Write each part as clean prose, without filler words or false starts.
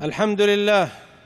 الحمد لله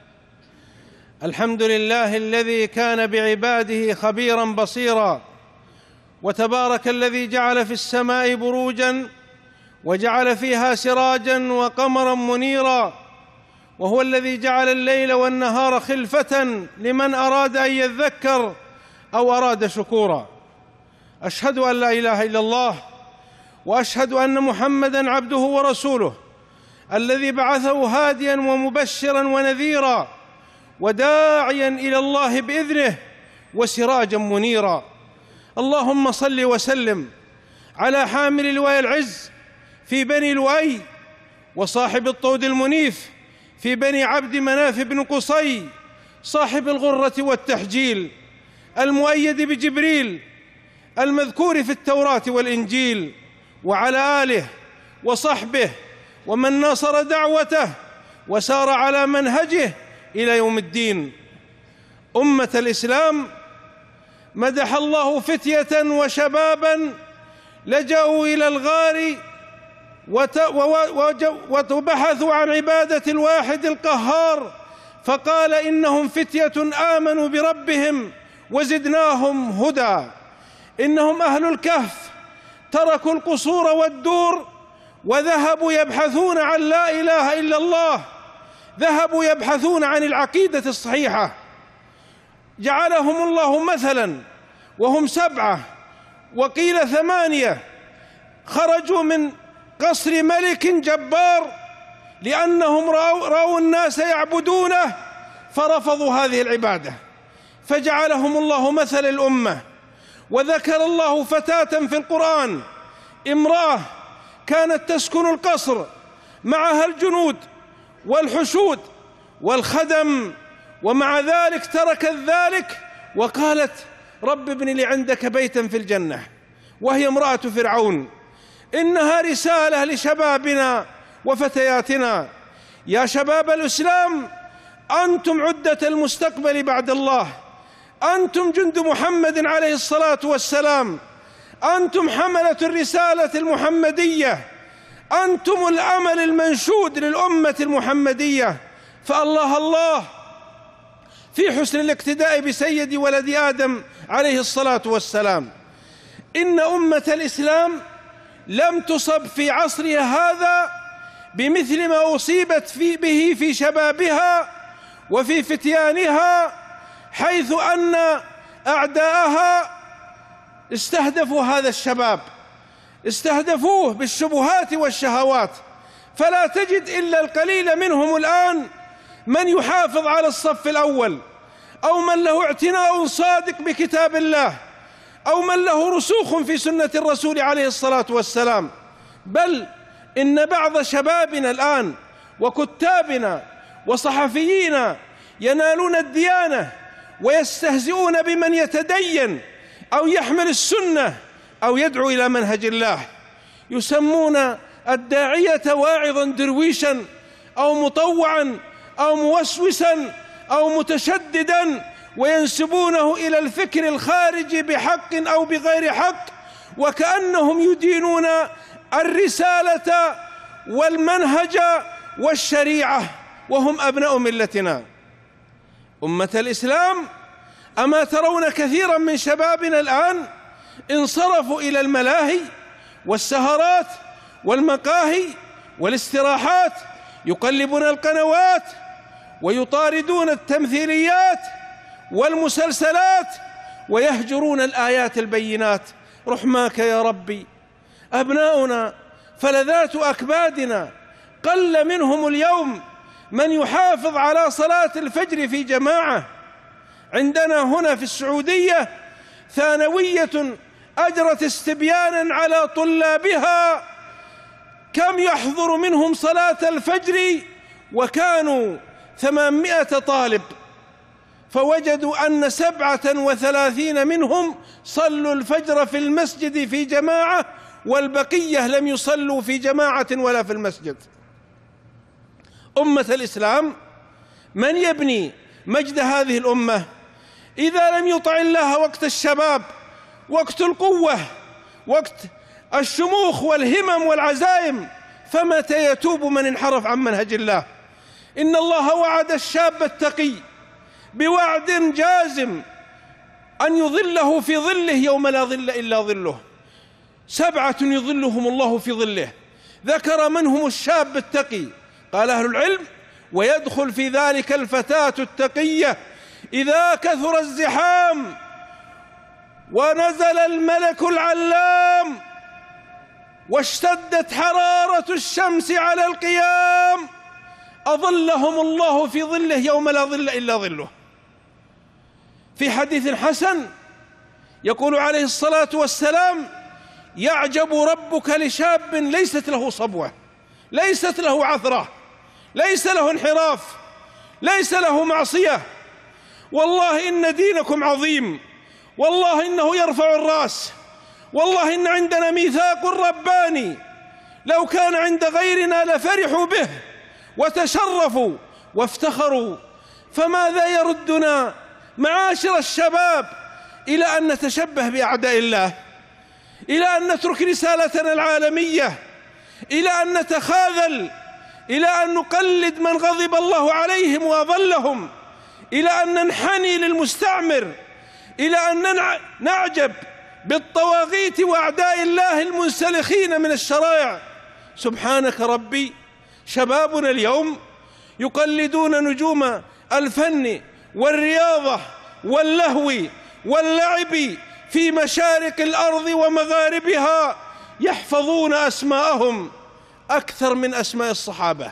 الذي كان بعباده خبيرا بصيرا، وتبارك الذي جعل في السماء بروجا وجعل فيها سراجا وقمرا منيرا، وهو الذي جعل الليل والنهار خلفة لمن أراد أن يذكر أو أراد شكورا. أشهد أن لا إله إلا الله، وأشهد أن محمدًا عبده ورسوله، الذي بعثه هاديا ومبشرا ونذيرا وداعيا إلى الله بإذنه وسراجا منيرا. اللهم صل وسلم على حامل لواء العز في بني لؤي، وصاحب الطود المنيف في بني عبد مناف بن قصي، صاحب الغرة والتحجيل، المؤيد بجبريل، المذكور في التوراة والإنجيل، وعلى آله وصحبه ومن ناصر دعوته وسار على منهجه إلى يوم الدين. أمة الإسلام، مدح الله فتية وشبابا لجأوا إلى الغار وبحثوا عن عبادة الواحد القهار، فقال إنهم فتية آمنوا بربهم وزدناهم هدى. إنهم أهل الكهف تركوا القصور والدور وذهبوا يبحثون عن لا إله إلا الله، ذهبوا يبحثون عن العقيدة الصحيحة. جعلهم الله مثلا، وهم 7 وقيل 8، خرجوا من قصر ملك جبار لأنهم رأوا الناس يعبدونه فرفضوا هذه العبادة، فجعلهم الله مثل الأمة. وذكر الله فتاة في القرآن، امرأة كانت تسكن القصر، معها الجنود والحشود والخدم، ومع ذلك تركت ذلك وقالت رب ابن لي عندك بيتا في الجنة، وهي امرأة فرعون. إنها رسالة لشبابنا وفتياتنا. يا شباب الإسلام، أنتم عدة المستقبل بعد الله، أنتم جند محمد عليه الصلاة والسلام، أنتم حملة الرسالة المحمدية، أنتم الأمل المنشود للأمة المحمدية. فالله الله في حسن الاقتداء بسيد ولد آدم عليه الصلاة والسلام. إن أمة الإسلام لم تصب في عصرها هذا بمثل ما أصيبت به في شبابها وفي فتيانها، حيث أن أعداءها استهدفوا هذا الشباب، استهدفوه بالشبهات والشهوات، فلا تجد إلا القليل منهم الآن من يحافظ على الصف الأول، أو من له اعتناء صادق بكتاب الله، أو من له رسوخ في سنة الرسول عليه الصلاة والسلام. بل إن بعض شبابنا الآن وكتابنا وصحفيين ينالون الديانة ويستهزئون بمن يتدين أو يحمل السنة أو يدعو إلى منهج الله، يسمون الداعية واعظا درويشا أو مطوعا أو موسوسا أو متشددا، وينسبونه إلى الفكر الخارجي بحق أو بغير حق، وكأنهم يدينون الرسالة والمنهج والشريعة وهم أبناء ملتنا. أمة الإسلام، أما ترون كثيرا من شبابنا الآن انصرفوا إلى الملاهي والسهرات والمقاهي والاستراحات، يقلبون القنوات ويطاردون التمثيليات والمسلسلات ويهجرون الآيات البينات. رحماك يا ربي، أبناؤنا فلذات أكبادنا قل منهم اليوم من يحافظ على صلاة الفجر في جماعة. عندنا هنا في السعودية ثانوية أجرت استبيانا على طلابها كم يحضر منهم صلاة الفجر، وكانوا 800 طالب، فوجدوا أن 37 منهم صلوا الفجر في المسجد في جماعة، والبقية لم يصلوا في جماعة ولا في المسجد. أمة الإسلام، من يبني مجد هذه الأمة إذا لم يطع الله وقت الشباب، وقت القوة، وقت الشموخ والهمم والعزائم؟ فمتى يتوب من انحرف عن منهج الله؟ إن الله وعد الشاب التقي بوعد جازم أن يظله في ظله يوم لا ظل إلا ظله. 7 يظلهم الله في ظله، ذكر منهم الشاب التقي، قال أهل العلم: ويدخل في ذلك الفتاة التقية إذا كثر الزحام ونزل الملك العلام واشتدت حرارة الشمس على القيام، أظلهم الله في ظله يوم لا ظل إلا ظله. في حديث حسن يقول عليه الصلاة والسلام: يعجب ربك لشاب ليست له صبوة، ليست له عثرة، ليس له انحراف، ليس له معصية، والله إن دينكم عظيم، والله إنه يرفع الرأس، والله إن عندنا ميثاق رباني لو كان عند غيرنا لفرحوا به وتشرفوا وافتخروا. فماذا يردنا معاشر الشباب إلى أن نتشبه بأعداء الله، إلى أن نترك رسالتنا العالمية، إلى أن نتخاذل، إلى أن نقلد من غضب الله عليهم وأضلهم، إلى أن ننحني للمستعمر، إلى أن نعجب بالطواغيت وأعداء الله المنسلخين من الشرائع. سبحانك ربي، شبابنا اليوم يقلدون نجوم الفن والرياضة واللهو واللعب في مشارق الأرض ومغاربها، يحفظون أسماءهم أكثر من أسماء الصحابة،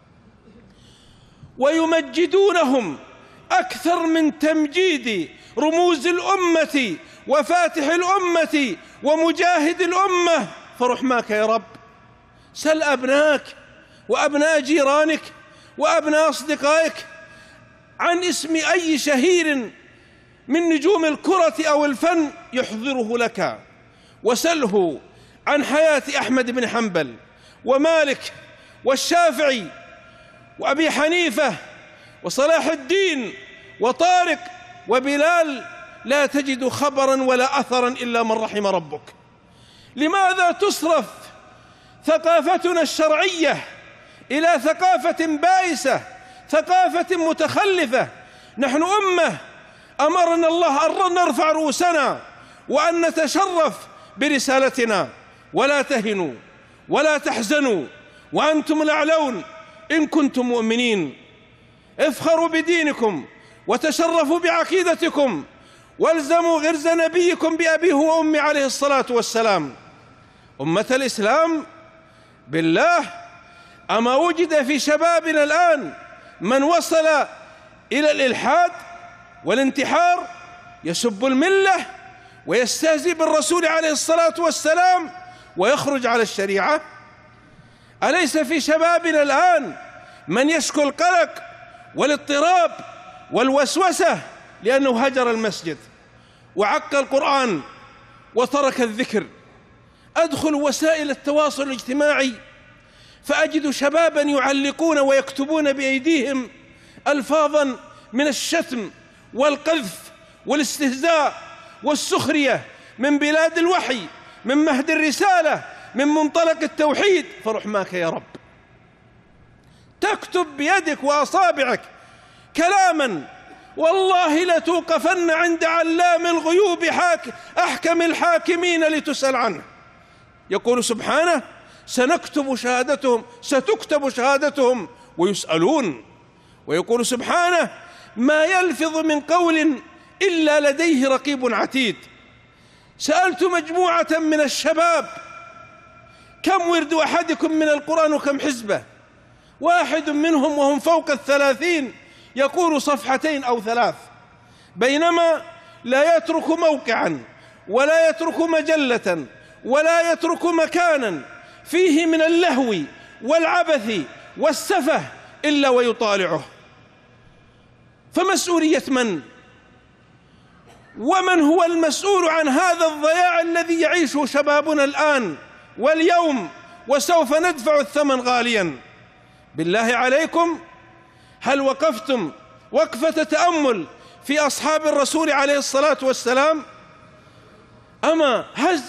ويمجدونهم أكثر من تمجيد رموز الأمة وفاتح الأمة ومجاهد الأمة. فرحماك يا رب، سل أبناك وأبناء جيرانك وأبناء أصدقائك عن اسم أي شهير من نجوم الكرة أو الفن يحضره لك، وسله عن حياة أحمد بن حنبل ومالك والشافعي وأبي حنيفة وصلاح الدين وطارق وبلال، لا تجد خبرا ولا أثرا إلا من رحم ربك. لماذا تصرف ثقافتنا الشرعية إلى ثقافة بائسة، ثقافة متخلفة؟ نحن أمة أمرنا الله أن نرفع رؤوسنا وأن نتشرف برسالتنا. ولا تهنوا ولا تحزنوا وأنتم الأعلون إن كنتم مؤمنين. افخروا بدينكم وتشرفوا بعقيدتكم، والزموا غرز نبيكم بأبيه وأمي عليه الصلاة والسلام. أمة الإسلام، بالله أما وجد في شبابنا الآن من وصل إلى الإلحاد والانتحار، يسب الملة ويستهزئ بالرسول عليه الصلاة والسلام ويخرج على الشريعة؟ أليس في شبابنا الآن من يشكو القلق والاضطراب والوسوسة لأنه هجر المسجد وعق القرآن وترك الذكر؟ أدخل وسائل التواصل الاجتماعي فأجد شبابا يعلقون ويكتبون بأيديهم ألفاظا من الشتم والقذف والاستهزاء والسخرية من بلاد الوحي، من مهد الرسالة، من منطلق التوحيد. فرحماك يا رب، تكتب بيدك وأصابعك كلاما والله لتوقفن عند علام الغيوب أحكم الحاكمين لتسأل عنه. يقول سبحانه: سنكتب شهادتهم، ستكتب شهادتهم ويسألون. ويقول سبحانه: ما يلفظ من قول إلا لديه رقيب عتيد. سألت مجموعة من الشباب: كم ورد أحدكم من القرآن وكم حزبه؟ واحد منهم وهم فوق 30 يقول 2 أو 3، بينما لا يترك موقعا ولا يترك مجلة ولا يترك مكانا فيه من اللهو والعبث والسفه إلا ويطالعه. فمسؤولية من؟ ومن هو المسؤول عن هذا الضياع الذي يعيشه شبابنا الآن واليوم، وسوف ندفع الثمن غاليا؟ بالله عليكم، هل وقفتم وقفة تأمل في أصحاب الرسول عليه الصلاة والسلام؟ أما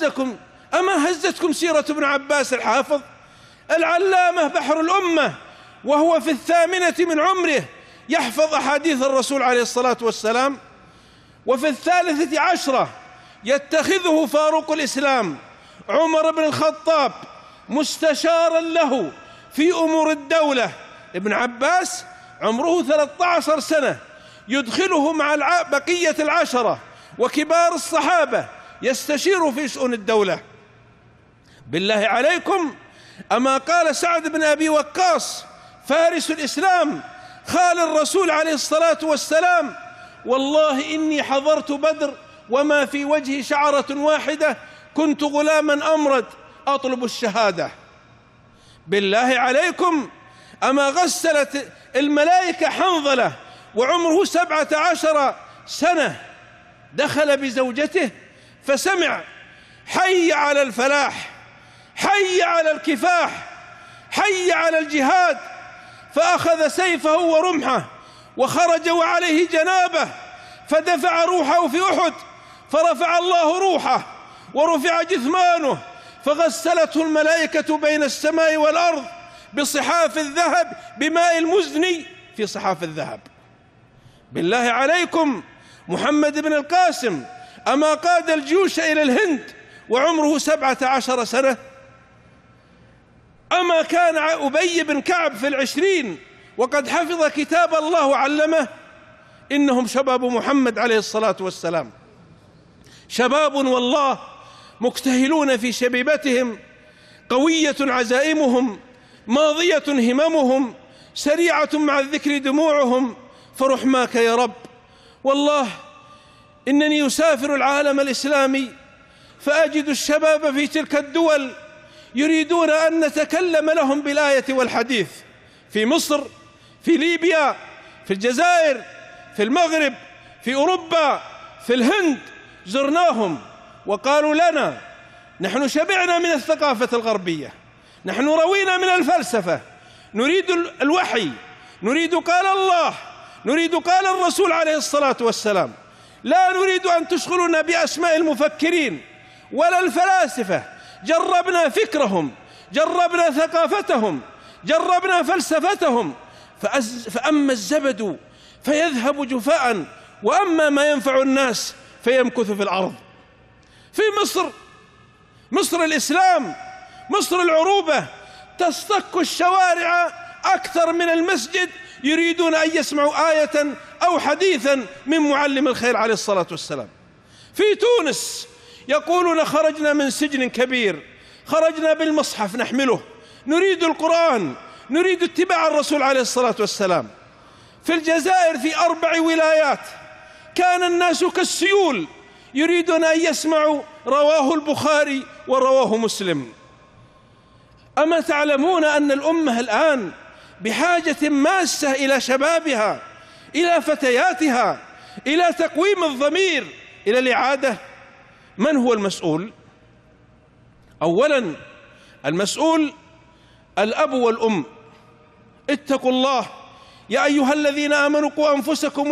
هزتكم سيرة ابن عباس الحافظ العلامة بحر الأمة وهو في 8 من عمره يحفظ أحاديث الرسول عليه الصلاة والسلام، وفي 13 يتخذه فاروق الإسلام عمر بن الخطاب مستشارا له في أمور الدولة. ابن عباس عمره 13 سنة يدخله مع بقية 10 وكبار الصحابة يستشير في شؤون الدولة. بالله عليكم، أما قال سعد بن أبي وقاص فارس الإسلام خال الرسول عليه الصلاة والسلام: والله إني حضرت بدر وما في وجهي شعرة واحدة، كنت غلاما أمرد أطلب الشهادة. بالله عليكم، أما غسلت الملائكة حنظلة وعمره 17 سنة، دخل بزوجته فسمع: حي على الفلاح، حي على الكفاح، حي على الجهاد، فأخذ سيفه ورمحه وخرج وعليه جنابه، فدفع روحه في أحد، فرفع الله روحه ورفع جثمانه، فغسلته الملائكة بين السماء والأرض بصحاف الذهب، بماء المزن في صحاف الذهب. بالله عليكم، محمد بن القاسم أما قاد الجيوش إلى الهند وعمره 17 سنة؟ أما كان أبي بن كعب في 20 وقد حفظ كتاب الله وعلمه؟ إنهم شباب محمد عليه الصلاة والسلام، شباب والله مكتهلون في شبيبتهم، قوية عزائمهم، ماضية هممهم، سريعة مع الذكر دموعهم، فرحماك يا رب. والله إنني أسافر العالم الإسلامي فأجد الشباب في تلك الدول يريدون أن نتكلم لهم بالآية والحديث، في مصر، في ليبيا، في الجزائر، في المغرب، في أوروبا، في الهند، زرناهم وقالوا لنا: نحن شبعنا من الثقافة الغربية، نحن روينا من الفلسفة، نريد الوحي، نريد قال الله، نريد قال الرسول عليه الصلاة والسلام، لا نريد أن تشغلنا بأسماء المفكرين ولا الفلاسفة. جربنا فكرهم، جربنا ثقافتهم، جربنا فلسفتهم، فأما الزبد فيذهب جفاء، وأما ما ينفع الناس فيمكث في الأرض. في مصر، مصر الإسلام، مصر العروبة، تصطك الشوارع أكثر من المسجد، يريدون أن يسمعوا آية أو حديثا من معلم الخير عليه الصلاة والسلام. في تونس يقولون: خرجنا من سجن كبير، خرجنا بالمصحف نحمله، نريد القرآن، نريد اتباع الرسول عليه الصلاة والسلام. في الجزائر في 4 ولايات كان الناس كالسيول يريدون أن يسمعوا رواه البخاري ورواه مسلم. أما تعلمون أن الأمة الآن بحاجة ماسة إلى شبابها، إلى فتياتها، إلى تقويم الضمير، إلى الإعادة؟ من هو المسؤول؟ أولا المسؤول الأب والأم. اتقوا الله يا أيها الذين آمنوا قوا أنفسكم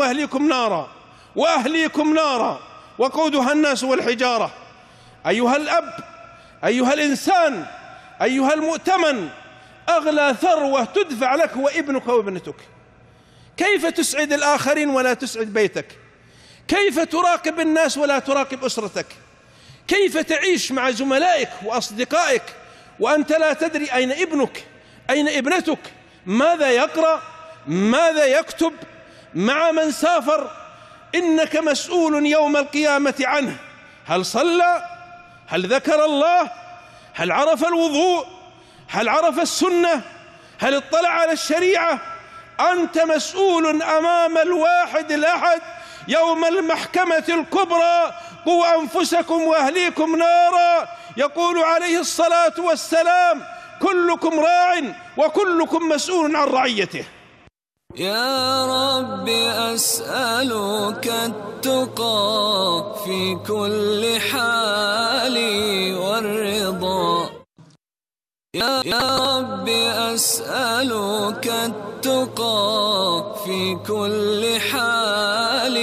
وأهليكم نارا وقودها الناس والحجارة. أيها الأب، أيها الإنسان، أيها المؤتمن، أغلى ثروة تدفع لك وابنك وابنتك. كيف تسعد الآخرين ولا تسعد بيتك؟ كيف تراقب الناس ولا تراقب أسرتك؟ كيف تعيش مع زملائك وأصدقائك وأنت لا تدري أين ابنك، أين ابنتك، ماذا يقرأ، ماذا يكتب، مع من سافر؟ إنك مسؤول يوم القيامة عنه. هل صلى؟ هل ذكر الله؟ هل عرف الوضوء؟ هل عرف السنة؟ هل اطلع على الشريعة؟ أنت مسؤول أمام الواحد الأحد يوم المحكمة الكبرى: قوا أنفسكم وأهليكم نارا. يقول عليه الصلاة والسلام: كلكم راع وكلكم مسؤول عن رعيته. يا رب أسألك التقى في كل حال والرضا. يا رب أسألك التقى في كل حال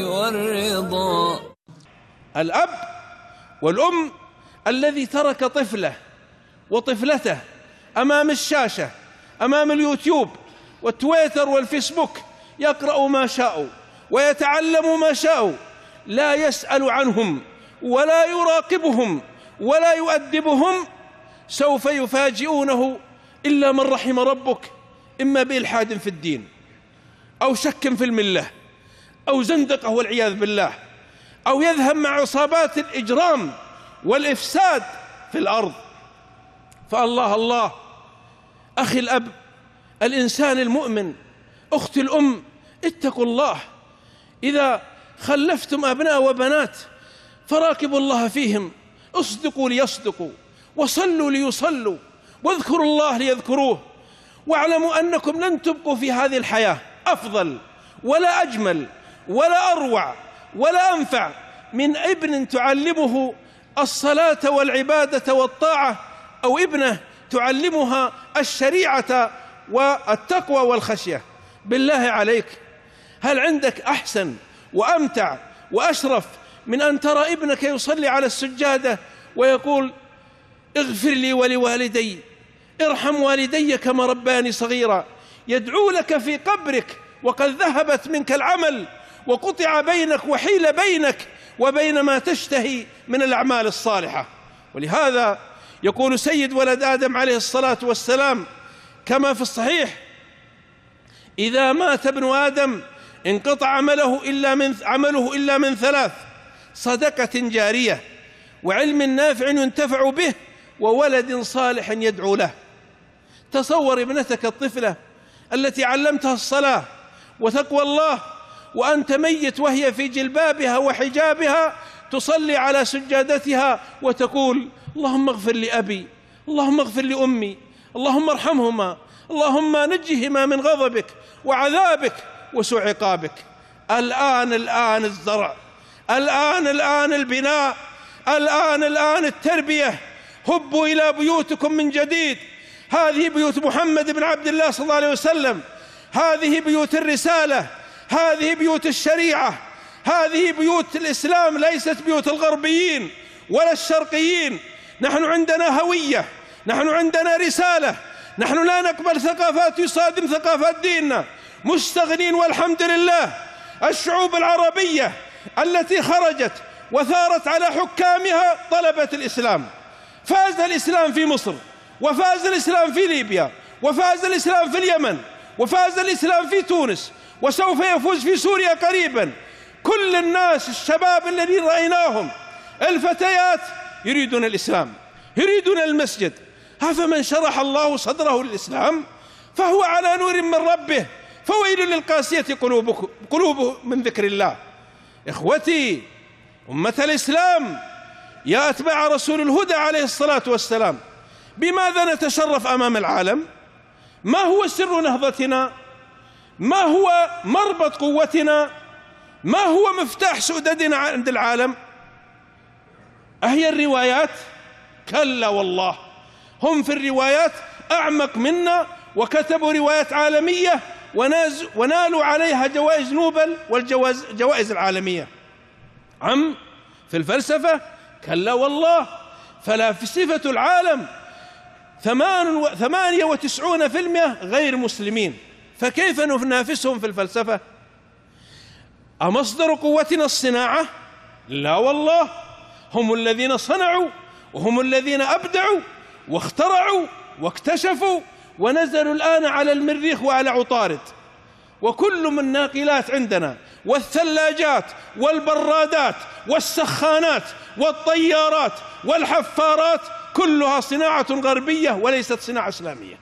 والرضا. الأب والأم الذي ترك طفله وطفلته أمام الشاشة أمام اليوتيوب والتويتر والفيسبوك، يقرأ ما شاءوا ويتعلم ما شاءوا، لا يسأل عنهم ولا يراقبهم ولا يؤدبهم، سوف يفاجئونه إلا من رحم ربك، إما بإلحاد في الدين أو شك في الملة أو زندقة والعياذ بالله، أو يذهب مع عصابات الإجرام والإفساد في الأرض. فالله الله، أخي الأب، الإنسان المؤمن، أختي الأم، اتقوا الله. إذا خلفتم أبناء وبنات فراقبوا الله فيهم، اصدقوا ليصدقوا، وصلوا ليصلوا، واذكروا الله ليذكروه، واعلموا أنكم لن تبقوا في هذه الحياة أفضل ولا أجمل ولا أروع ولا أنفع من ابن تعلمه الصلاة والعبادة والطاعة، أو ابنة تعلمها الشريعة والتقوى والخشية. بالله عليك، هل عندك أحسن وأمتع وأشرف من أن ترى ابنك يصلي على السجادة ويقول اغفر لي ولوالدي، ارحم والدي كما رباني صغيرا، يدعو لك في قبرك وقد ذهبت منك العمل وقطع بينك وحيل بينك وبين ما تشتهي من الأعمال الصالحة. ولهذا يقول سيد ولد آدم عليه الصلاة والسلام كما في الصحيح: إذا مات ابن آدم انقطع عمله إلا من ثلاث: صدقة جارية، وعلم نافع ينتفع به، وولد صالح يدعو له. تصور ابنتك الطفلة التي علمتها الصلاة وتقوى الله وأنت ميت وهي في جلبابها وحجابها تصلي على سجادتها وتقول اللهم اغفر لأبي، اللهم اغفر لأمي، اللهم ارحمهما، اللهم نجهما من غضبك وعذابك وسوء عقابك. الآن الزرع، الآن البناء، الآن التربية. هبوا إلى بيوتكم من جديد. هذه بيوت محمد بن عبد الله صلى الله عليه وسلم، هذه بيوت الرسالة، هذه بيوت الشريعة، هذه بيوت الإسلام، ليست بيوت الغربيين ولا الشرقيين. نحن عندنا هوية، نحن عندنا رسالة، نحن لا نقبل ثقافات يصادم ثقافات ديننا. مستغنين والحمد لله. الشعوب العربية التي خرجت وثارت على حكامها طلبت الإسلام. فاز الإسلام في مصر، وفاز الإسلام في ليبيا، وفاز الإسلام في اليمن، وفاز الإسلام في تونس، وسوف يفوز في سوريا قريبا. كل الناس الشباب الذين رأيناهم، الفتيات، يريدون الإسلام، يريدون المسجد. أفمن شرح الله صدره للإسلام فهو على نور من ربه، فويل للقاسية قلوبهم من ذكر الله. إخوتي أمة الإسلام، يا أتباع رسول الهدى عليه الصلاة والسلام، بماذا نتشرف أمام العالم؟ ما هو سر نهضتنا؟ ما هو مربط قوتنا؟ ما هو مفتاح سؤددنا عند العالم؟ أهي الروايات؟ كلا والله، هم في الروايات أعمق منا، وكتبوا روايات عالمية ونالوا عليها جوائز نوبل والجوائز العالمية. في الفلسفة كلا والله، فلاسفة العالم 98% غير مسلمين، فكيف ننافسهم في الفلسفة؟ أمصدر قوتنا الصناعة؟ لا والله، هم الذين صنعوا، وهم الذين أبدعوا واخترعوا واكتشفوا، ونزلوا الآن على المريخ وعلى عطارد. وكل من الناقلات عندنا، والثلاجات والبرادات والسخانات والطيارات والحفارات، كلها صناعة غربية وليست صناعة إسلامية.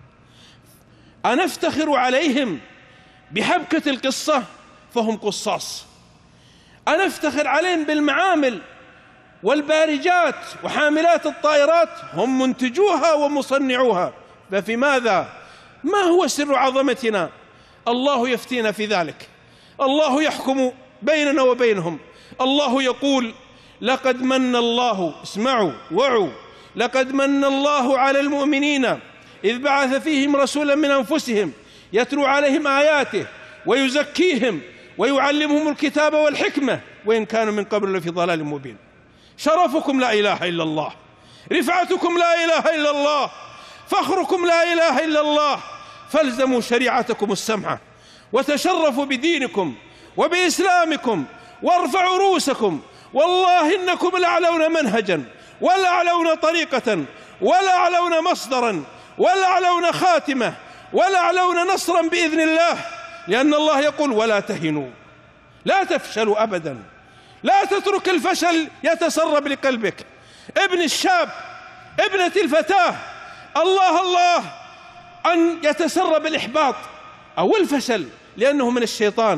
أنفتخر عليهم بحبكة القصة فهم قصاص، أنفتخر عليهم بالمعامل والبارجات وحاملات الطائرات، هم منتجوها ومصنعوها. ففي ماذا؟ ما هو سر عظمتنا؟ الله يفتينا في ذلك، الله يحكم بيننا وبينهم. الله يقول لقد من الله، اسمعوا وعوا، لقد من الله على المؤمنين إذ بعث فيهم رسولا من أنفسهم يتلو عليهم آياته ويزكيهم ويعلمهم الكتاب والحكمة وإن كانوا من قبل لفي ضلال مبين. شرفكم لا إله إلا الله، رفعتكم لا إله إلا الله، فخركم لا إله إلا الله، فالزموا شريعتكم السمحة وتشرفوا بدينكم وبإسلامكم وارفعوا رؤوسكم، والله إنكم لأعلون منهجا ولأعلون طريقة ولأعلون مصدرا ولأعلون خاتمة ولأعلون نصرا بإذن الله، لأن الله يقول ولا تهنوا لا تفشلوا أبدا. لا تترك الفشل يتسرب لقلبك. ابن الشاب، ابنة الفتاة، الله أن يتسرب الإحباط أو الفشل لأنه من الشيطان.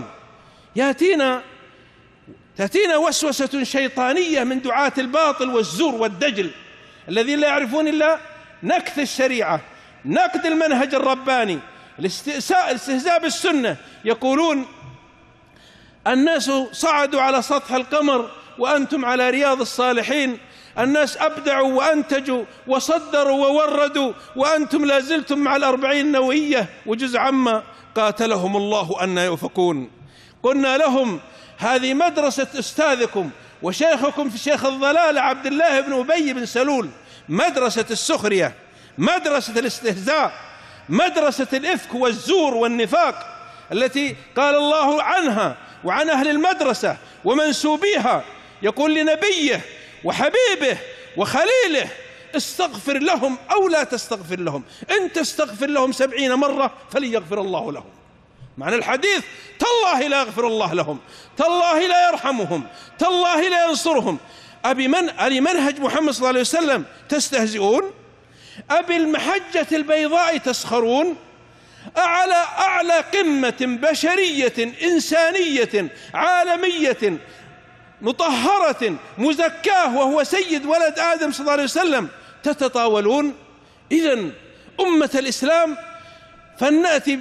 تأتينا وسوسة شيطانية من دعاة الباطل والزور والدجل الذين لا يعرفون إلا نكث الشريعة، نقد المنهج الرباني، الاستهزاء بالسنة. يقولون الناس صعدوا على سطح القمر وأنتم على رياض الصالحين، الناس أبدعوا وأنتجوا وصدروا ووردوا وأنتم لا زلتم مع الأربعين النووية وجزء عما قاتلهم الله أن يؤفكون. قلنا لهم هذه مدرسة أستاذكم وشيخكم في شيخ الضلال عبد الله بن أبي بن سلول، مدرسة السخرية، مدرسة الاستهزاء، مدرسة الإفك والزور والنفاق التي قال الله عنها وعن أهل المدرسة ومنسوبيها. يقول لنبيه وحبيبه وخليله استغفر لهم أو لا تستغفر لهم، إن تستغفر لهم 70 مرة فليغفر الله لهم. معنى الحديث تالله لا يغفر الله لهم، تالله لا يرحمهم، تالله لا ينصرهم. أبي منهج محمد صلى الله عليه وسلم تستهزئون؟ أبي المحجة البيضاء تسخرون؟ أعلى قمة بشرية إنسانية عالمية مطهرة مزكاه وهو سيد ولد آدم صلى الله عليه وسلم تتطاولون؟ إذن أمة الإسلام فلنأتي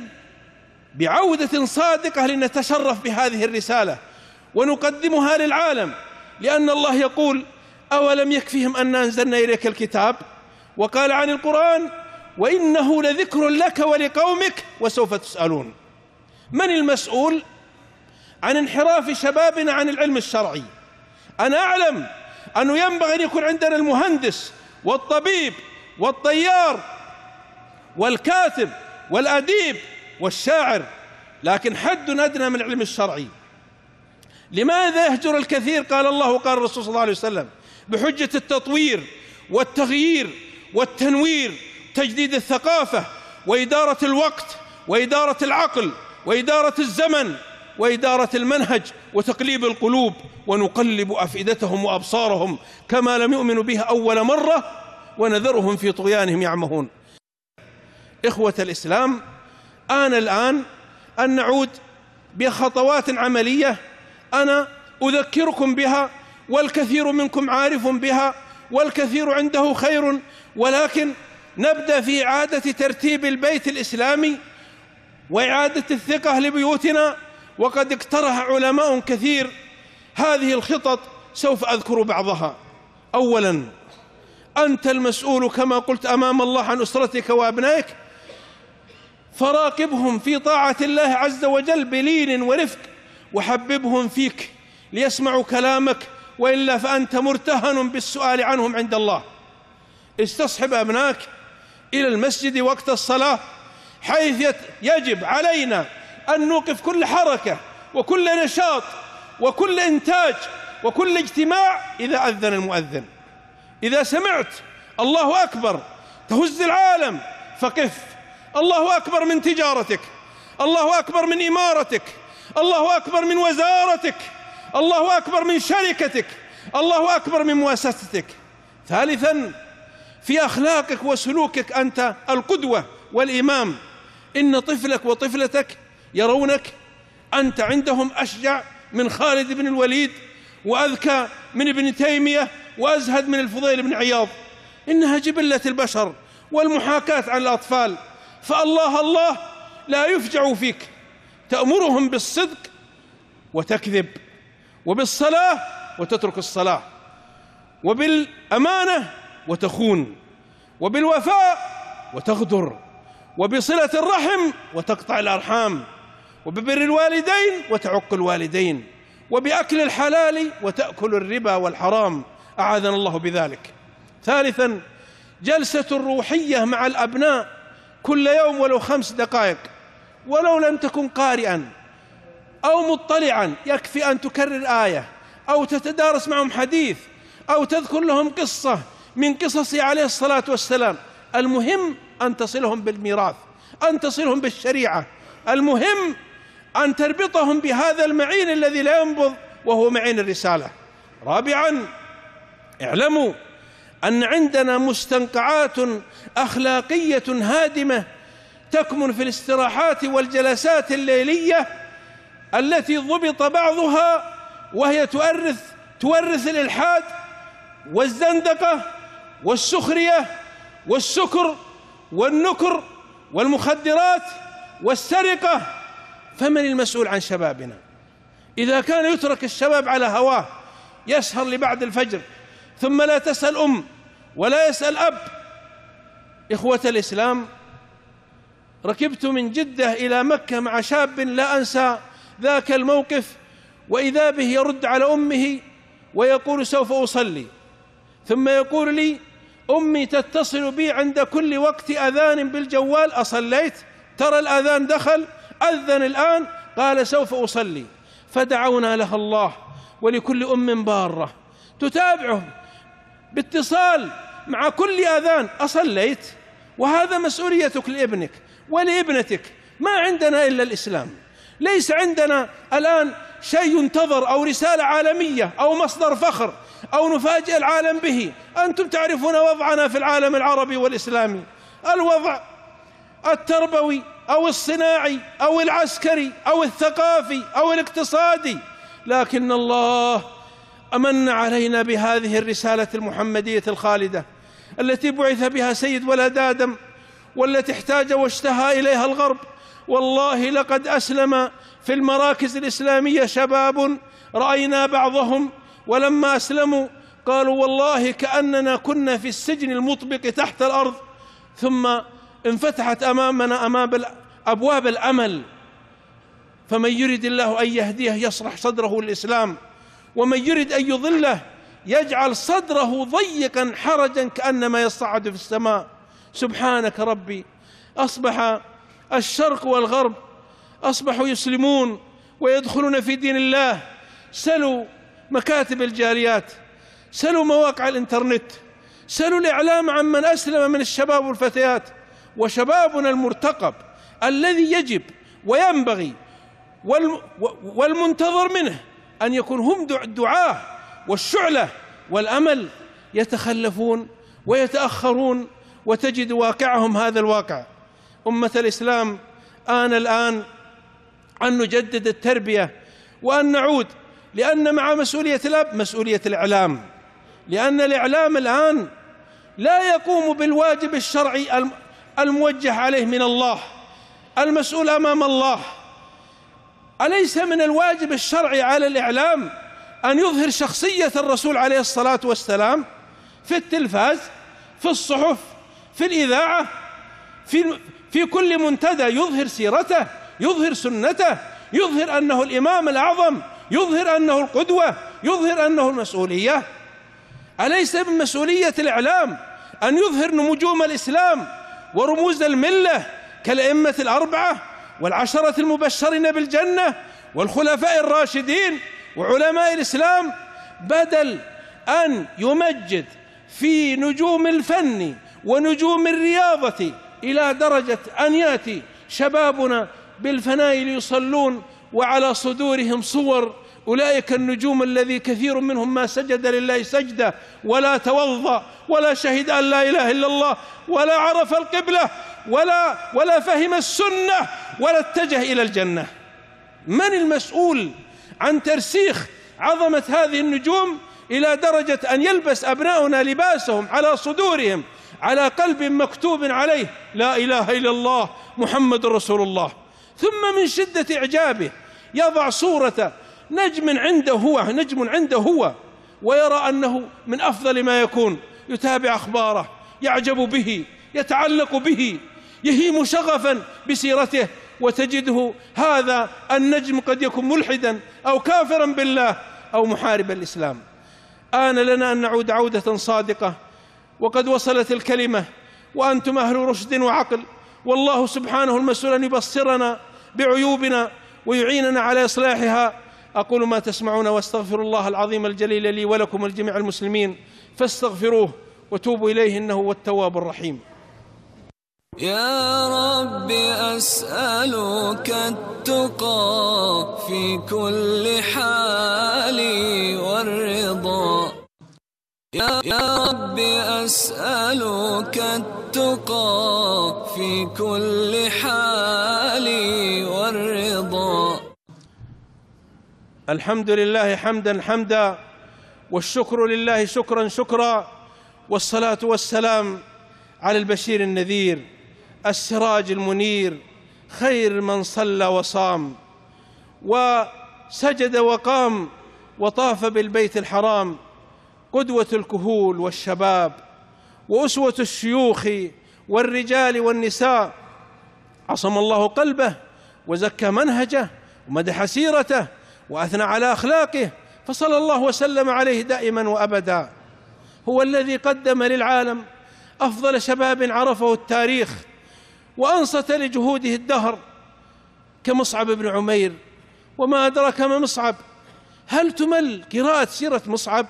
بعودة صادقة لنتشرف بهذه الرسالة ونقدمها للعالم، لأن الله يقول أولم يكفهم أن أنزلنا إليك الكتاب، وقال عن القرآن وإنه لذكر لك ولقومك وسوف تسألون. من المسؤول عن انحراف شبابنا عن العلم الشرعي؟ أنا أعلم أنه ينبغي أن يكون عندنا المهندس والطبيب والطيار والكاتب والأديب والشاعر، لكن حد أدنى من العلم الشرعي. لماذا يهجر الكثير؟ قال الله وقال الرسول صلى الله عليه وسلم بحجة التطوير والتغيير والتنوير، تجديد الثقافة وإدارة الوقت وإدارة العقل وإدارة الزمن وإدارة المنهج وتقليب القلوب، ونقلب أفئدتهم وأبصارهم كما لم يؤمنوا بها أول مرة ونذرهم في طغيانهم يعمهون. إخوة الإسلام، الآن أن نعود بخطوات عملية أنا أذكركم بها، والكثير منكم عارف بها والكثير عنده خير، ولكن نبدأ في إعادة ترتيب البيت الإسلامي وإعادة الثقة لبيوتنا. وقد اقترح علماء كثير هذه الخطط، سوف أذكر بعضها. أولا، أنت المسؤول كما قلت أمام الله عن أسرتك وأبنائك، فراقبهم في طاعة الله عز وجل بلين ورفق، وحببهم فيك ليسمعوا كلامك، وإلا فأنت مرتهن بالسؤال عنهم عند الله. استصحب أبنائك إلى المسجد وقت الصلاة، حيث يجب علينا أن نوقف كل حركة وكل نشاط وكل إنتاج وكل اجتماع إذا أذن المؤذن. إذا سمعت الله أكبر تهز العالم فقف. الله أكبر من تجارتك، الله أكبر من إمارتك، الله أكبر من وزارتك، الله أكبر من شركتك، الله أكبر من مؤسستك. ثالثا، في أخلاقك وسلوكك أنت القدوة والإمام. إن طفلك وطفلتك يرونك أنت عندهم أشجع من خالد بن الوليد، وأذكى من ابن تيمية، وأزهد من الفضيل بن عياض. إنها جبلة البشر والمحاكاة عن الأطفال. فالله لا يفجع فيك، تأمرهم بالصدق وتكذب، وبالصلاة وتترك الصلاة، وبالأمانة وتخون، وبالوفاء وتغدر، وبصلة الرحم وتقطع الأرحام، وببر الوالدين وتعق الوالدين، وبأكل الحلال وتأكل الربا والحرام، أعاذنا الله بذلك. ثالثا، جلسة روحية مع الأبناء كل يوم ولو 5 دقائق، ولو لم تكن قارئا أو مطلعا، يكفي أن تكرر آية أو تتدارس معهم حديث أو تذكر لهم قصة من قصصه عليه الصلاة والسلام. المهم أن تصلهم بالميراث، أن تصلهم بالشريعة، المهم أن تربطهم بهذا المعين الذي لا ينبض وهو معين الرسالة. رابعا، اعلموا أن عندنا مستنقعات أخلاقية هادمة تكمن في الاستراحات والجلسات الليلية التي ضبط بعضها، وهي تورث الإلحاد والزندقة والسخرية والسكر والنكر والمخدرات والسرقة. فمن المسؤول عن شبابنا؟ إذا كان يترك الشباب على هواه يسهر لبعد الفجر ثم لا تسأل أم ولا يسأل أب. إخوة الإسلام، ركبت من جدة إلى مكة مع شاب لا أنسى ذاك الموقف، وإذا به يرد على أمه ويقول سوف أصلي، ثم يقول لي أمي تتصل بي عند كل وقت أذان بالجوال: أصليت؟ ترى الأذان دخل، أذن الآن، قال سوف أصلي. فدعونا لها الله ولكل أم بارة تتابعه باتصال مع كل أذان: أصليت؟ وهذا مسؤوليتك لابنك ولابنتك. ما عندنا إلا الإسلام، ليس عندنا الآن شيء ينتظر أو رسالة عالمية أو مصدر فخر أو نفاجئ العالم به. أنتم تعرفون وضعنا في العالم العربي والإسلامي، الوضع التربوي أو الصناعي أو العسكري أو الثقافي أو الاقتصادي، لكن الله أمن علينا بهذه الرسالة المحمدية الخالدة التي بعث بها سيد ولد آدم، والتي احتاج واشتهى إليها الغرب. والله لقد أسلم في المراكز الإسلامية شباب رأينا بعضهم ولما أسلموا قالوا والله كأننا كنا في السجن المطبق تحت الأرض، ثم انفتحت أمام أبواب الأمل. فمن يرد الله أن يهديه يشرح صدره للإسلام، ومن يرد أن يضله يجعل صدره ضيقا حرجا كأنما يصعد في السماء. سبحانك ربي، أصبح الشرق والغرب أصبحوا يسلمون ويدخلون في دين الله. سلوا مكاتب الجاليات، سلوا مواقع الإنترنت، سلوا الإعلام عمن أسلم من الشباب والفتيات. وشبابنا المرتقب الذي يجب وينبغي والمنتظر منه أن يكون هم الدعاة والشعلة والأمل، يتخلفون ويتأخرون، وتجد واقعهم هذا الواقع. أمة الإسلام، الآن أن نجدد التربية وأن نعود، لأن مع مسؤولية الأب مسؤولية الإعلام، لأن الإعلام الآن لا يقوم بالواجب الشرعي الموجه عليه من الله، المسؤول أمام الله. أليس من الواجب الشرعي على الإعلام أن يظهر شخصية الرسول عليه الصلاة والسلام في التلفاز، في الصحف، في الإذاعة، في كل منتدى، يظهر سيرته، يظهر سنته، يظهر أنه الإمام الأعظم، يظهر أنه القدوة، يظهر أنه المسؤولية؟ أليس من مسؤولية الإعلام أن يظهر نجوم الإسلام ورموز الملة كالأئمة الأربعة والعشرة المبشرين بالجنة والخلفاء الراشدين وعلماء الإسلام، بدل أن يمجد في نجوم الفن ونجوم الرياضة إلى درجة أن يأتي شبابنا بالفنائل يصلون وعلى صدورهم صور أولئك النجوم الذي كثير منهم ما سجد لله سجدة ولا توضأ ولا شهد أن لا إله إلا الله ولا عرف القبلة ولا فهم السنة ولا اتجه إلى الجنة. من المسؤول عن ترسيخ عظمة هذه النجوم إلى درجة أن يلبس أبناؤنا لباسهم على صدورهم على قلب مكتوب عليه لا إله إلا الله محمد رسول الله، ثم من شدة إعجابه يضع صورة نجم عنده هو ويرى أنه من أفضل ما يكون، يتابع أخباره، يعجب به، يتعلق به، يهيم شغفا بسيرته، وتجده هذا النجم قد يكون ملحدا أو كافرا بالله أو محاربا الإسلام. آن لنا أن نعود عودة صادقة وقد وصلت الكلمة وأنتم أهل رشد وعقل، والله سبحانه المسؤول أن يبصرنا بعيوبنا ويعيننا على إصلاحها. أقول ما تسمعون واستغفر الله العظيم الجليل لي ولكم ولجميع المسلمين فاستغفروه وتوبوا إليه إنه هو التواب الرحيم. يا رب أسألك التقى في كل حال والرضا، يا رب أسألك التقى في كل حال والرضا. الحمد لله حمدا حمدا، والشكر لله شكرا شكرا، والصلاة والسلام على البشير النذير السراج المنير، خير من صلى وصام وسجد وقام وطاف بالبيت الحرام، قدوة الكهول والشباب وأسوة الشيوخ والرجال والنساء، عصم الله قلبه وزكى منهجه ومدح سيرته وأثنى على أخلاقه، فصلى الله وسلم عليه دائما وأبدا. هو الذي قدم للعالم أفضل شباب عرفه التاريخ وأنصت لجهوده الدهر كمصعب بن عمير. وما أدرك ما مصعب؟ هل تمل قراءة سيرة مصعب؟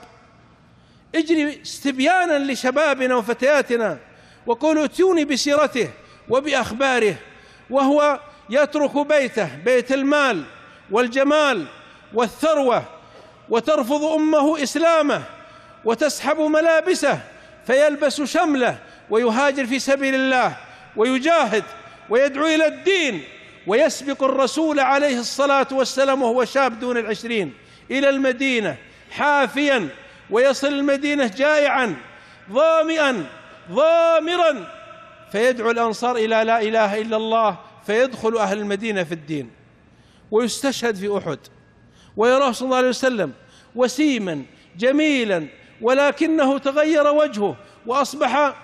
اجري استبيانا لشبابنا وفتياتنا وقولوا ائتوني بسيرته وبأخباره، وهو يترك بيته، بيت المال والجمال والثروة، وترفض أمه إسلامه وتسحب ملابسه فيلبس شمله ويهاجر في سبيل الله ويجاهد ويدعو إلى الدين، ويسبق الرسول عليه الصلاة والسلام وهو شاب دون 20 إلى المدينة حافيا، ويصل المدينة جائعا ظامئا ضامرا، فيدعو الأنصار إلى لا إله إلا الله، فيدخل أهل المدينة في الدين، ويستشهد في أحد، ويراه صلى الله عليه وسلم وسيما جميلا، ولكنه تغير وجهه وأصبح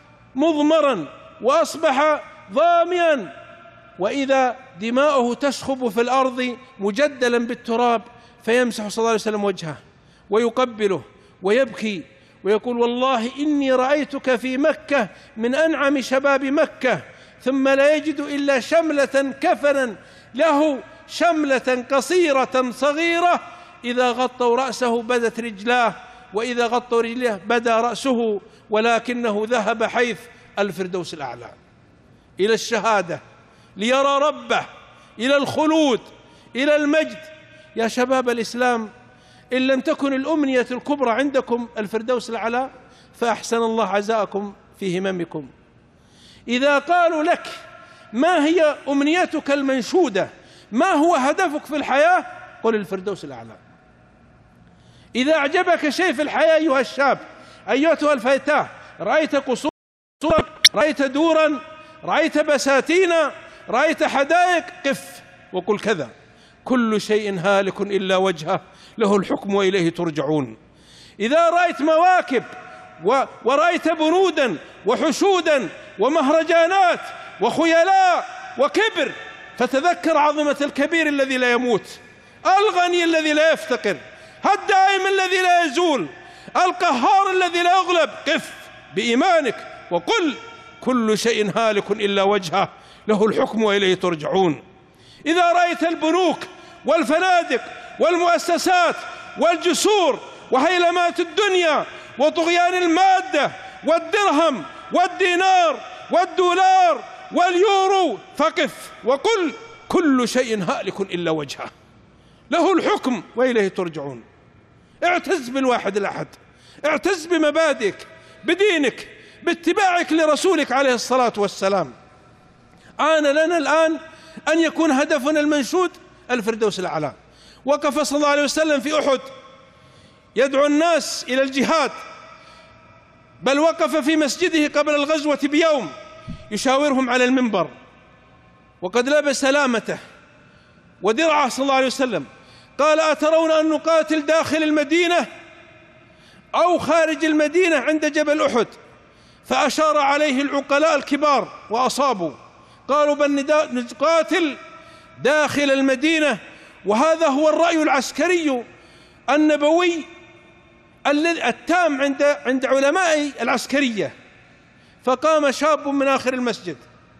مضمرا وأصبح ضاميا، وإذا دماؤه تشخب في الأرض مجدلا بالتراب، فيمسح صلى الله عليه وسلم وجهه ويقبله ويبكي ويقول والله إني رأيتك في مكة من أنعم شباب مكة، ثم لا يجد إلا شملة كفنا له، شملة قصيرة صغيرة، إذا غطوا رأسه بدت رجلاه، وإذا غطوا رجليه بدا رأسه، ولكنه ذهب حيث الفردوس الأعلى إلى الشهادة ليرى ربه، إلى الخلود، إلى المجد. يا شباب الإسلام، إن لم تكن الأمنية الكبرى عندكم الفردوس الأعلى فأحسن الله عزاءكم في هممكم. إذا قالوا لك ما هي أمنيتك المنشودة، ما هو هدفك في الحياة، قل الفردوس الأعلى. إذا أعجبك شيء في الحياة أيها الشاب، أيتها الفتاة، رأيت قصورا، رأيت دورا، رأيت بساتين، رأيت حدائق، قف وقل كذا: كل شيء هالك إلا وجهه له الحكم وإليه ترجعون. إذا رأيت مواكب ورأيت بنودا وحشودا ومهرجانات وخيلاء وكبر، فتذكر عظمة الكبير الذي لا يموت، الغني الذي لا يفتقر، الدائم الذي لا يزول، القهار الذي لا يغلب. قف بإيمانك وقل: كل شيء هالك إلا وجهه له الحكم وإليه ترجعون. إذا رأيت البنوك والفنادق والمؤسسات والجسور وهيلمات الدنيا وطغيان المادة والدرهم والدينار والدولار واليورو، فقف وقل: كل شيء هالك إلا وجهه له الحكم وإليه ترجعون. اعتز بالواحد الأحد، اعتز بمبادئك، بدينك، باتباعك لرسولك عليه الصلاة والسلام. آن لنا الآن أن يكون هدفنا المنشود الفردوس الأعلى. وقف صلى الله عليه وسلم في أحد يدعو الناس إلى الجهاد، بل وقف في مسجده قبل الغزوة بيوم يشاورهم على المنبر، وقد لبس سلامته ودرعه صلى الله عليه وسلم، قال: أترون أن نقاتل داخل المدينة أو خارج المدينة عند جبل أحد؟ فأشار عليه العقلاء الكبار وأصابوا، قالوا: بل نقاتل داخل المدينة. وهذا هو الرأي العسكري النبوي التام عند علماء العسكرية. فقام شاب من آخر المسجد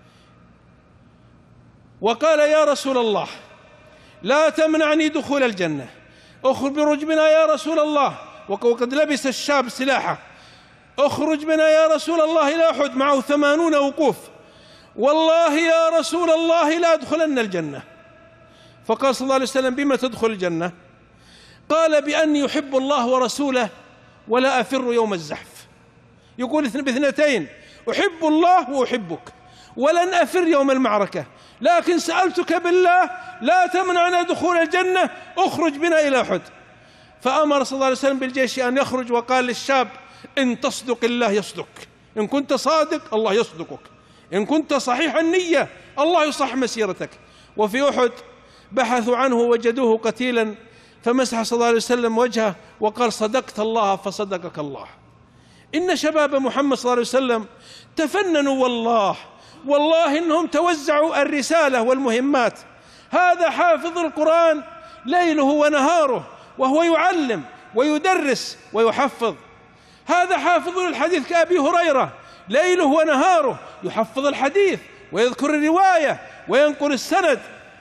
وقال: يا رسول الله، لا تمنعني دخول الجنة، اخرج بنا يا رسول الله. وقد لبس الشاب سلاحه. اخرج بنا يا رسول الله إلى أحد، معه 80 وقوف. والله يا رسول الله لا أدخلن الجنة. فقال صلى الله عليه وسلم: بما تدخل الجنة؟ قال: بأني يحب الله ورسوله ولا أفر يوم الزحف. يقول باثنتين: أحب الله وأحبك، ولن أفر يوم المعركة، لكن سألتك بالله لا تمنعنا دخول الجنة، اخرج بنا إلى أحد. فأمر صلى الله عليه وسلم بالجيش أن يخرج، وقال للشاب: إن تصدق الله يصدق، إن كنت صادق الله يصدقك، إن كنت صحيح النية الله يصح مسيرتك. وفي أحد بحثوا عنه وجدوه قتيلا، فمسح صلى الله عليه وسلم وجهه وقال: صدقت الله فصدقك الله. إن شباب محمد صلى الله عليه وسلم تفننوا، والله إنهم توزعوا الرسالة والمهمات. هذا حافظ القرآن ليله ونهاره وهو يعلم ويدرس ويحفظ. هذا حافظ الحديث كأبي هريرة ليله ونهاره يحفظ الحديث ويذكر الرواية وينقل السند.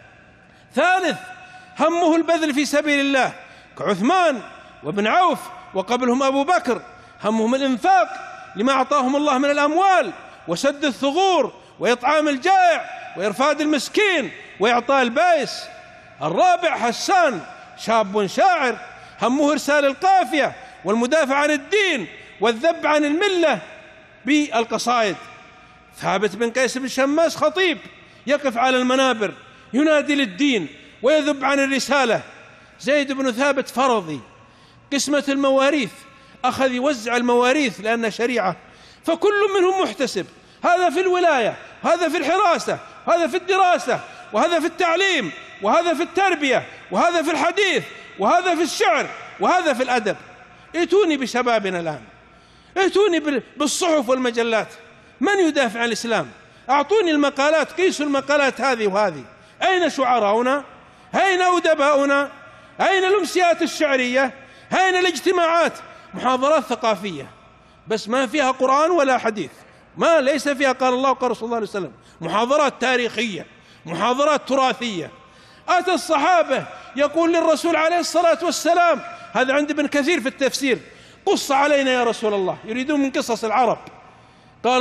ثالث، همه البذل في سبيل الله كعثمان وابن عوف، وقبلهم أبو بكر همهم الإنفاق لما أعطاهم الله من الأموال، وسد الثغور، وإطعام الجائع، وإرفاد المسكين، وإعطاء البائس. الرابع، حسان شاب شاعر همه إرسال القافية والمدافع عن الدين والذب عن الملة بالقصائد. ثابت بن قيس بن شماس خطيب يقف على المنابر ينادي للدين ويذب عن الرسالة. زيد بن ثابت فرضي قسمة المواريث، أخذ يوزع المواريث لأنها شريعة، فكل منهم محتسب، هذا في الولاية، هذا في الحراسة، هذا في الدراسة، وهذا في التعليم، وهذا في التربية، وهذا في الحديث، وهذا في الشعر، وهذا في الأدب. ائتوني بشبابنا الآن، ائتوني بالصحف والمجلات، من يدافع عن الإسلام؟ أعطوني المقالات، قيسوا المقالات هذه وهذه. أين شعراؤنا؟ أين أدباؤنا؟ أين الأمسيات الشعرية؟ أين الاجتماعات؟ محاضرات ثقافية بس ما فيها قرآن ولا حديث، ما ليس فيها قال الله وقال رسول الله عليه وسلم. محاضرات تاريخية، محاضرات تراثية. أتى الصحابة يقول للرسول عليه الصلاة والسلام، هذا عند ابن كثير في التفسير: قص علينا يا رسول الله، يريدون من قصص العرب. قال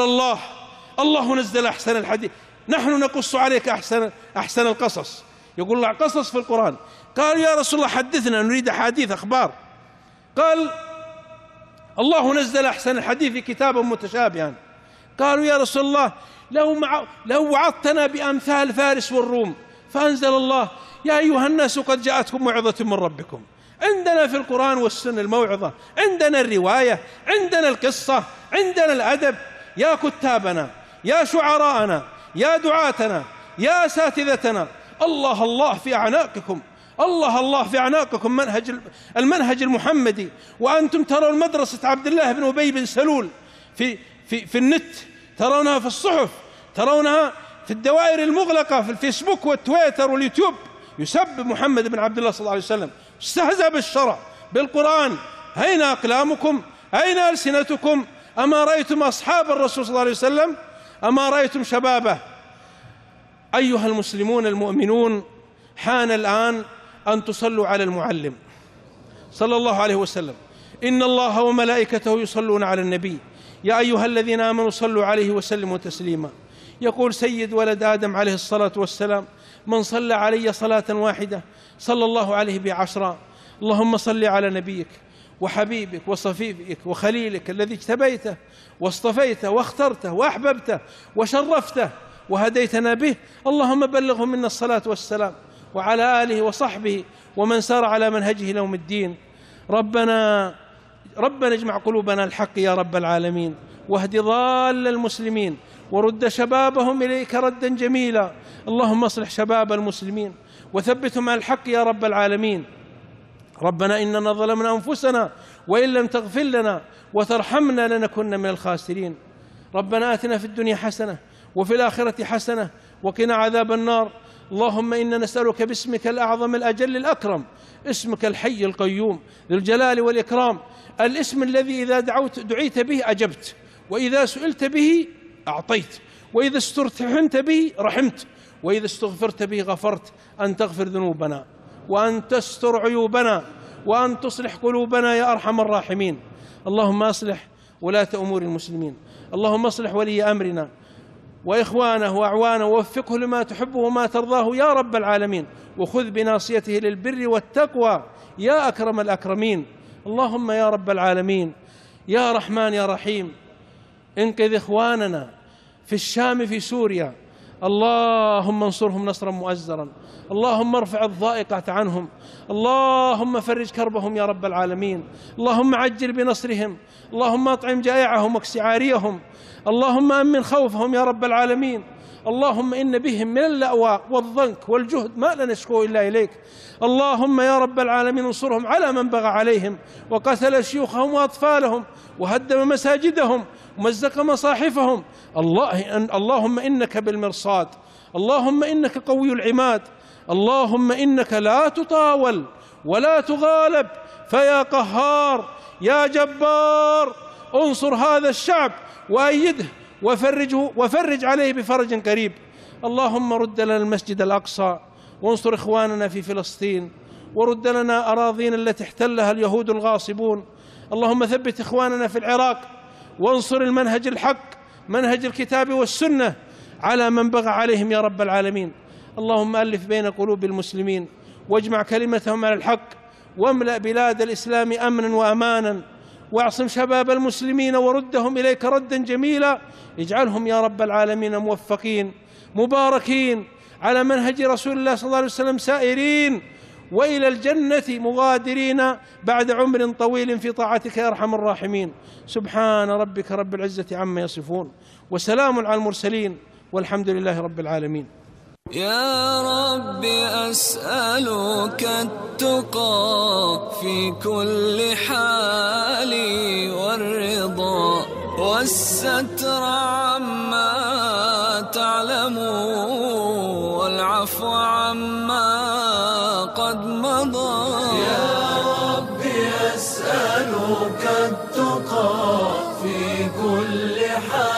الله نزل أحسن الحديث، نحن نقص عليك أحسن القصص. يقول الله قصص في القرآن. قال: يا رسول الله حدثنا، نريد أحاديث أخبار. قال: الله نزل أحسن الحديث كتابا متشابها. قالوا: يا رسول الله لو وعظتنا بأمثال فارس والروم. فأنزل الله: يا أيها الناس قد جاءتكم موعظة من ربكم. عندنا في القرآن والسنة الموعظة، عندنا الرواية، عندنا القصة، عندنا الأدب. يا كتابنا، يا شعراءنا، يا دعاتنا، يا أساتذتنا، الله في أعناقكم، الله في أعناقكم المنهج المحمدي. وأنتم ترون مدرسة عبد الله بن أبي بن سلول في النت، ترونها في الصحف، ترونها في الدوائر المغلقة في الفيسبوك والتويتر واليوتيوب، يسب محمد بن عبد الله صلى الله عليه وسلم، استهزأ بالشرع بالقرآن. أين أقلامكم؟ أين ألسنتكم؟ أما رأيتم أصحاب الرسول صلى الله عليه وسلم؟ أما رأيتم شبابه؟ أيها المسلمون المؤمنون، حان الآن أن تصلوا على المعلم صلى الله عليه وسلم. إن الله وملائكته يصلون على النبي، يا أيها الذين آمنوا صلوا عليه وسلموا تسليما. يقول سيد ولد آدم عليه الصلاة والسلام: من صلى علي صلاة واحدة صلى الله عليه ب10. اللهم صل على نبيك وحبيبك وصفيك وخليلك الذي اجتبيته واصطفيته واخترته وأحببته وشرفته وهديتنا به، اللهم بلغه منا الصلاة والسلام، وعلى آله وصحبه ومن سار على منهجه يوم الدين. ربنا اجمع قلوبنا الحق يا رب العالمين، واهد ضال المسلمين، ورد شبابهم إليك ردا جميلا. اللهم اصلح شباب المسلمين وثبتهم على الحق يا رب العالمين. ربنا إننا ظلمنا أنفسنا وإن لم تغفر لنا وترحمنا لنكن من الخاسرين. ربنا آتنا في الدنيا حسنة وفي الآخرة حسنة وقنا عذاب النار. اللهم إنا نسألك باسمك الأعظم الأجل الأكرم، اسمك الحي القيوم ذو الجلال والإكرام، الاسم الذي إذا دعيت به أجبت، وإذا سئلت به أعطيت، وإذا استرحمت به رحمت، وإذا استغفرت به غفرت، أن تغفر ذنوبنا وأن تستر عيوبنا وأن تصلح قلوبنا يا أرحم الراحمين. اللهم أصلح ولاة أمور المسلمين، اللهم أصلح ولي أمرنا وإخوانه وأعوانه، ووفقه لما تحبه وما ترضاه يا رب العالمين، وخذ بناصيته للبر والتقوى يا أكرم الأكرمين. اللهم يا رب العالمين يا رحمن يا رحيم، انقذ إخواننا في الشام في سوريا، اللهم انصرهم نصرا مؤزرا، اللهم ارفع الضائقة عنهم، اللهم فرج كربهم يا رب العالمين، اللهم عجل بنصرهم، اللهم اطعم جائعهم واكس عاريهم، اللهم أمن خوفهم يا رب العالمين. اللهم إن بهم من اللأواء والضنك والجهد ما لا نشكو إلا إليك. اللهم يا رب العالمين انصرهم على من بغى عليهم وقتل شيوخهم وأطفالهم وهدم مساجدهم ومزق مصاحفهم. اللهم إنك بالمرصاد، اللهم إنك قوي العماد، اللهم إنك لا تطاول ولا تغالب، فيا قهار يا جبار انصر هذا الشعب وأيده وفرج عليه بفرج قريب. اللهم رد لنا المسجد الأقصى، وانصر إخواننا في فلسطين، ورد لنا أراضينا التي احتلها اليهود الغاصبون. اللهم ثبت إخواننا في العراق، وانصر المنهج الحق منهج الكتاب والسنة على من بغى عليهم يا رب العالمين. اللهم ألف بين قلوب المسلمين واجمع كلمتهم على الحق، واملأ بلاد الإسلام أمنا وأمانا، واعصم شباب المسلمين وردهم إليك ردا جميلا. اجعلهم يا رب العالمين موفقين مباركين على منهج رسول الله صلى الله عليه وسلم سائرين، وإلى الجنة مغادرين بعد عمر طويل في طاعتك يا أرحم الراحمين. سبحان ربك رب العزة عما يصفون، وسلام على المرسلين، والحمد لله رب العالمين. يا رب أسألك التقى في كل حال والرضا والستر عما تعلم والعفو عما قد مضى. يا رب أسألك التقى في كل حال